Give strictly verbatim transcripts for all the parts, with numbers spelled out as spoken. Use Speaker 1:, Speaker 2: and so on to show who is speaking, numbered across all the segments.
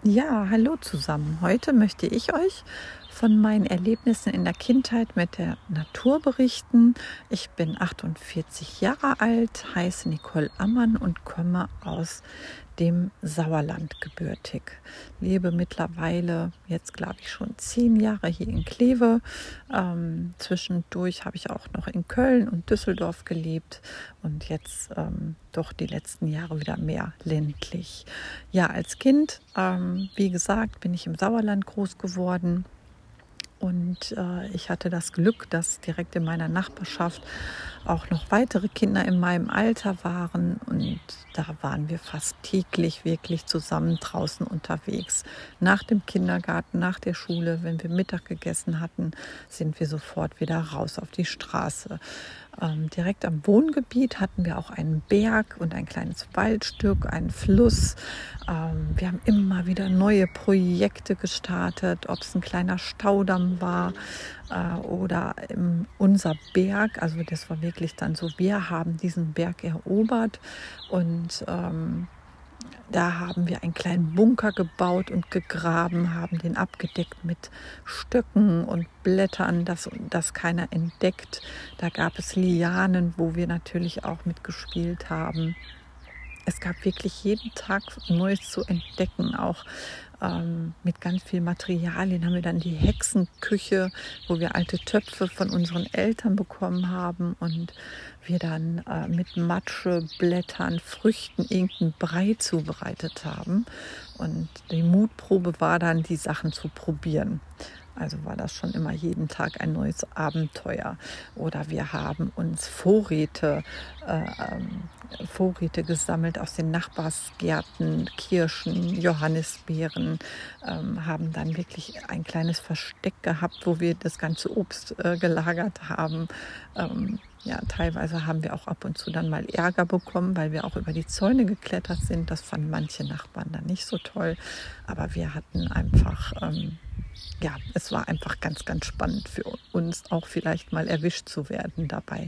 Speaker 1: Ja, hallo zusammen. Heute möchte ich euch von meinen Erlebnissen in der Kindheit mit der Natur berichten. Ich bin achtundvierzig Jahre alt, heiße Nicole Ammann und komme aus dem Sauerland gebürtig. Lebe mittlerweile, jetzt glaube ich schon zehn Jahre hier in Kleve. Ähm, zwischendurch habe ich auch noch in Köln und Düsseldorf gelebt und jetzt ähm, doch die letzten Jahre wieder mehr ländlich. Ja, als Kind, ähm, wie gesagt, bin ich im Sauerland groß geworden. Und äh, ich hatte das Glück, dass direkt in meiner Nachbarschaft auch noch weitere Kinder in meinem Alter waren. Und da waren wir fast täglich wirklich zusammen draußen unterwegs. Nach dem Kindergarten, nach der Schule, wenn wir Mittag gegessen hatten, sind wir sofort wieder raus auf die Straße. Ähm, direkt am Wohngebiet hatten wir auch einen Berg und ein kleines Waldstück, einen Fluss. Ähm, wir haben immer wieder neue Projekte gestartet, ob es ein kleiner Staudamm war äh, oder im, unser Berg. Also das war wirklich dann so, wir haben diesen Berg erobert und ähm, da haben wir einen kleinen Bunker gebaut und gegraben, haben den abgedeckt mit Stöcken und Blättern, dass das keiner entdeckt. Da gab es Lianen, wo wir natürlich auch mitgespielt haben. Es gab wirklich jeden Tag Neues zu entdecken, auch ähm, mit ganz viel Materialien haben wir dann die Hexenküche, wo wir alte Töpfe von unseren Eltern bekommen haben und wir dann äh, mit Matsche, Blättern, Früchten irgendeinen Brei zubereitet haben. Und die Mutprobe war dann, die Sachen zu probieren. Also war das schon immer jeden Tag ein neues Abenteuer. Oder wir haben uns Vorräte, äh, ähm, Vorräte gesammelt aus den Nachbarsgärten, Kirschen, Johannisbeeren, ähm, haben dann wirklich ein kleines Versteck gehabt, wo wir das ganze Obst äh, gelagert haben. Ähm, ja, teilweise haben wir auch ab und zu dann mal Ärger bekommen, weil wir auch über die Zäune geklettert sind. Das fanden manche Nachbarn dann nicht so toll. Aber wir hatten einfach... Ähm, Ja, es war einfach ganz, ganz spannend für uns, auch vielleicht mal erwischt zu werden dabei.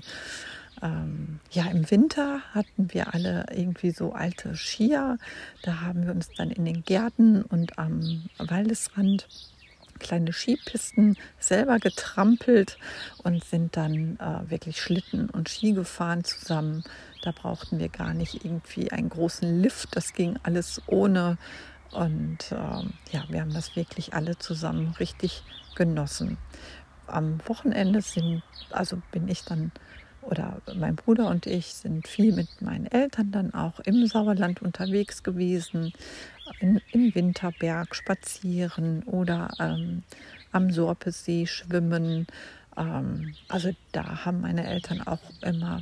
Speaker 1: Ähm, ja, im Winter hatten wir alle irgendwie so alte Skier. Da haben wir uns dann in den Gärten und am Waldesrand kleine Skipisten selber getrampelt und sind dann äh, wirklich Schlitten und Ski gefahren zusammen. Da brauchten wir gar nicht irgendwie einen großen Lift. Das ging alles ohne. Und ähm, ja, wir haben das wirklich alle zusammen richtig genossen. Am Wochenende sind, also bin ich dann, oder mein Bruder und ich sind viel mit meinen Eltern dann auch im Sauerland unterwegs gewesen, in, im Winterberg spazieren oder ähm, am Sorpesee schwimmen. Ähm, also da haben meine Eltern auch immer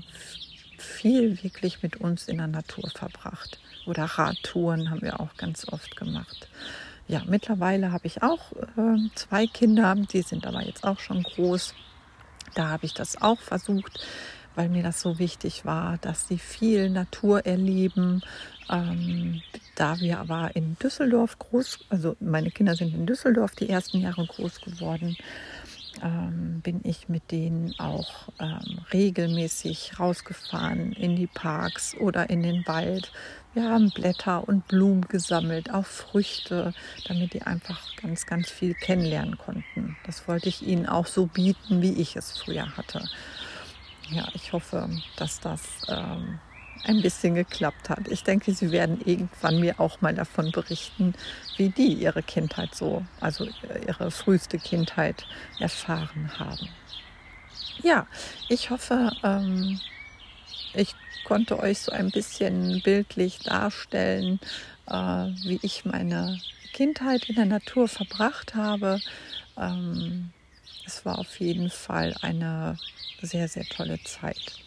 Speaker 1: viel wirklich mit uns in der Natur verbracht. Oder Radtouren haben wir auch ganz oft gemacht. Ja, mittlerweile habe ich auch äh, zwei Kinder, die sind aber jetzt auch schon groß. Da habe ich das auch versucht, weil mir das so wichtig war, dass sie viel Natur erleben. Ähm, da wir aber in Düsseldorf groß, also meine Kinder sind in Düsseldorf die ersten Jahre groß geworden, ähm, bin ich mit denen auch ähm, regelmäßig rausgefahren in die Parks oder in den Wald. Wir haben Blätter und Blumen gesammelt, auch Früchte, damit die einfach ganz, ganz viel kennenlernen konnten. Das wollte ich ihnen auch so bieten, wie ich es früher hatte. Ja, ich hoffe, dass das ähm, ein bisschen geklappt hat. Ich denke, sie werden irgendwann mir auch mal davon berichten, wie die ihre Kindheit so, also ihre früheste Kindheit erfahren haben. Ja, ich hoffe, ähm, ich konnte euch so ein bisschen bildlich darstellen, äh, wie ich meine Kindheit in der Natur verbracht habe. Ähm, es war auf jeden Fall eine sehr, sehr tolle Zeit.